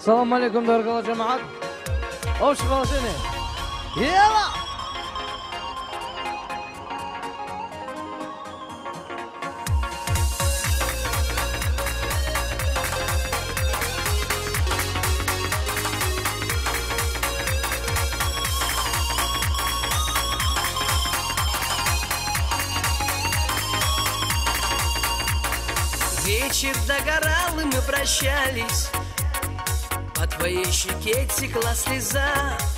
السلام عليكم دار الله جماعة. اوش غلطني يلا. Вечер догорал, и мы прощались. По твоей щеке текла слеза,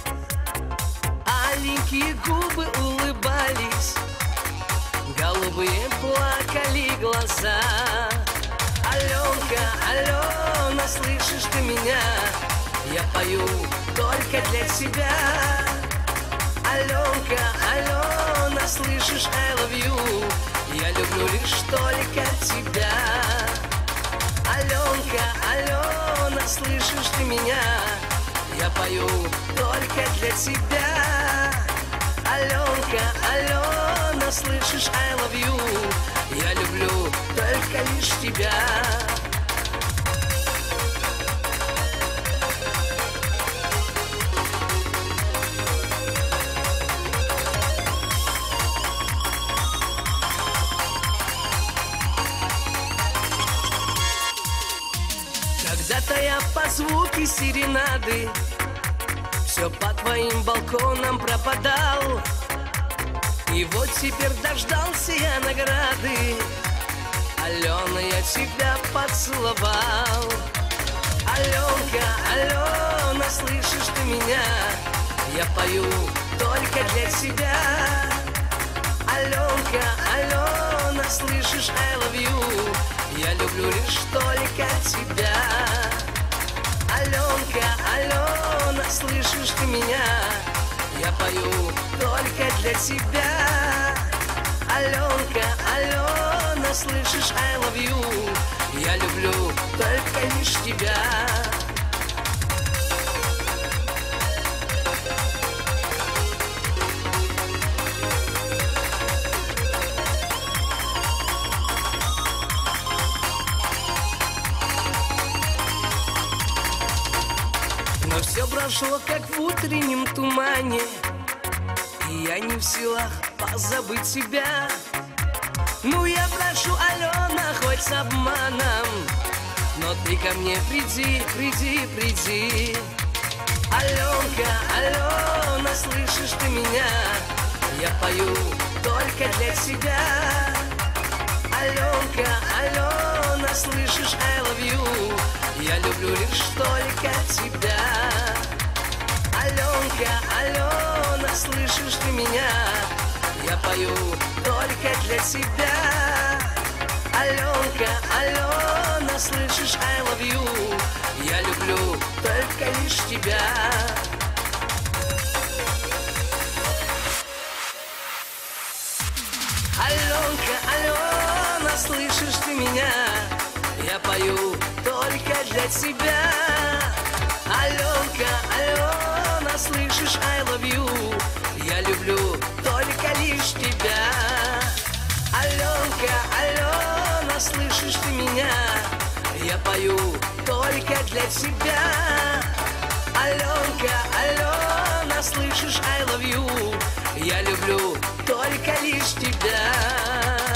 аленькие губы улыбались, голубые плакали глаза. Аленка, Алена, слышишь ты меня? Я пою только для тебя. Аленка, Алена, слышишь, I love you. Я люблю лишь только тебя. Аленка, Алена, слышишь ты меня? Я пою только для тебя. Аленка, Алена, слышишь, I love you. Я люблю только лишь тебя. Когда-то я по звуке серенады все по твоим балконам пропадал. И вот теперь дождался я награды. Алена, я тебя поцеловал. Аленка, Алена, слышишь ты меня? Я пою только для тебя. Аленка, Алена, слышишь, I love you. Я люблю лишь только тебя. Аленка, Алена, слышишь ты меня? Я пою только для тебя. Аленка, Алена, слышишь, I love you. Я люблю только лишь тебя. Но все прошло, как в утреннем тумане, и я не в силах позабыть тебя. Ну я прошу, Алена, хоть с обманом, но ты ко мне приди, приди, приди. Аленка, Алена, слышишь ты меня? Я пою только для тебя. Аленка, Алена, слышишь, I love you. Я люблю лишь только тебя. Аленка, Алена, слышишь ты меня? Я пою только для тебя. Аленка, Алена, слышишь, I love you. Я люблю только лишь тебя. Аленка, Алена, слышишь ты меня? Я пою только для тебя. Аленка, Алена, слышишь, I love you. Я люблю только лишь тебя. Аленка, Алена, слышишь ты меня? Я пою только для тебя. Аленка, Алена, слышишь, I love you. Я люблю только лишь тебя.